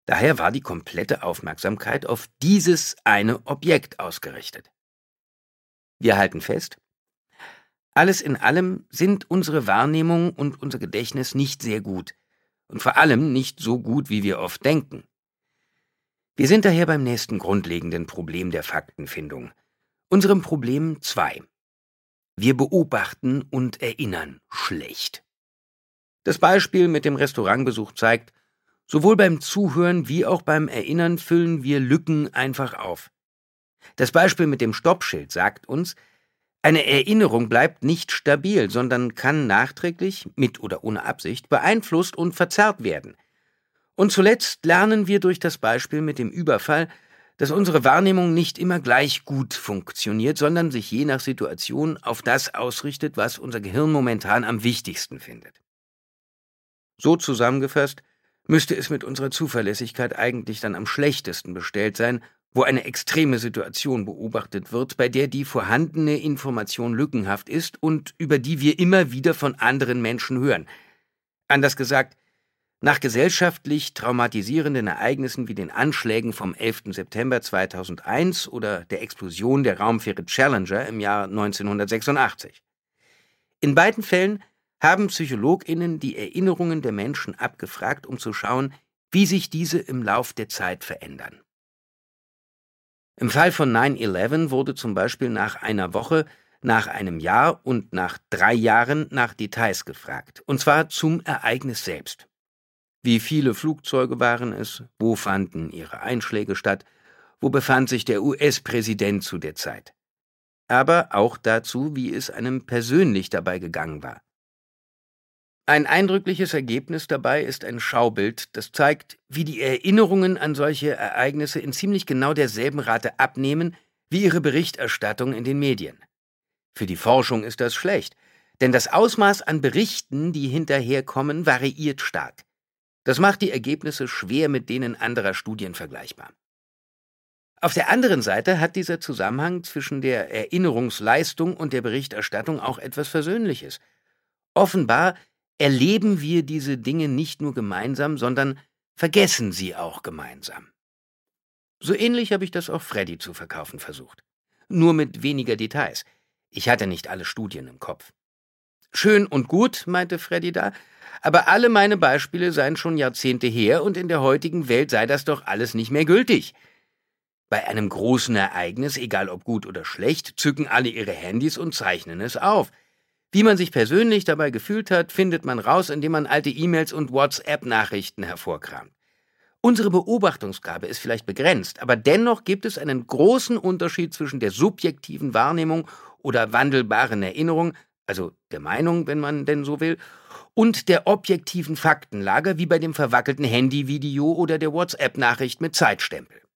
Daher war die komplette Aufmerksamkeit auf dieses eine Objekt ausgerichtet. Wir halten fest: Alles in allem sind unsere Wahrnehmung und unser Gedächtnis nicht sehr gut und vor allem nicht so gut, wie wir oft denken. Wir sind daher beim nächsten grundlegenden Problem der Faktenfindung, unserem Problem 2. Wir beobachten und erinnern schlecht. Das Beispiel mit dem Restaurantbesuch zeigt, sowohl beim Zuhören wie auch beim Erinnern füllen wir Lücken einfach auf. Das Beispiel mit dem Stoppschild sagt uns, eine Erinnerung bleibt nicht stabil, sondern kann nachträglich, mit oder ohne Absicht, beeinflusst und verzerrt werden. Und zuletzt lernen wir durch das Beispiel mit dem Überfall, dass unsere Wahrnehmung nicht immer gleich gut funktioniert, sondern sich je nach Situation auf das ausrichtet, was unser Gehirn momentan am wichtigsten findet. So zusammengefasst müsste es mit unserer Zuverlässigkeit eigentlich dann am schlechtesten bestellt sein, wo eine extreme Situation beobachtet wird, bei der die vorhandene Information lückenhaft ist und über die wir immer wieder von anderen Menschen hören. Anders gesagt, nach gesellschaftlich traumatisierenden Ereignissen wie den Anschlägen vom 11. September 2001 oder der Explosion der Raumfähre Challenger im Jahr 1986. In beiden Fällen haben PsychologInnen die Erinnerungen der Menschen abgefragt, um zu schauen, wie sich diese im Lauf der Zeit verändern. Im Fall von 9/11 wurde zum Beispiel nach einer Woche, nach einem Jahr und nach 3 Jahren nach Details gefragt, und zwar zum Ereignis selbst. Wie viele Flugzeuge waren es? Wo fanden ihre Einschläge statt? Wo befand sich der US-Präsident zu der Zeit? Aber auch dazu, wie es einem persönlich dabei gegangen war. Ein eindrückliches Ergebnis dabei ist ein Schaubild, das zeigt, wie die Erinnerungen an solche Ereignisse in ziemlich genau derselben Rate abnehmen wie ihre Berichterstattung in den Medien. Für die Forschung ist das schlecht, denn das Ausmaß an Berichten, die hinterherkommen, variiert stark. Das macht die Ergebnisse schwer mit denen anderer Studien vergleichbar. Auf der anderen Seite hat dieser Zusammenhang zwischen der Erinnerungsleistung und der Berichterstattung auch etwas Versöhnliches. Offenbar erleben wir diese Dinge nicht nur gemeinsam, sondern vergessen sie auch gemeinsam. So ähnlich habe ich das auch Freddy zu verkaufen versucht. Nur mit weniger Details. Ich hatte nicht alle Studien im Kopf. Schön und gut, meinte Freddy da, aber alle meine Beispiele seien schon Jahrzehnte her und in der heutigen Welt sei das doch alles nicht mehr gültig. Bei einem großen Ereignis, egal ob gut oder schlecht, zücken alle ihre Handys und zeichnen es auf. Wie man sich persönlich dabei gefühlt hat, findet man raus, indem man alte E-Mails und WhatsApp-Nachrichten hervorkramt. Unsere Beobachtungsgabe ist vielleicht begrenzt, aber dennoch gibt es einen großen Unterschied zwischen der subjektiven Wahrnehmung oder wandelbaren Erinnerung, also der Meinung, wenn man denn so will, und der objektiven Faktenlage, wie bei dem verwackelten Handyvideo oder der WhatsApp-Nachricht mit Zeitstempel.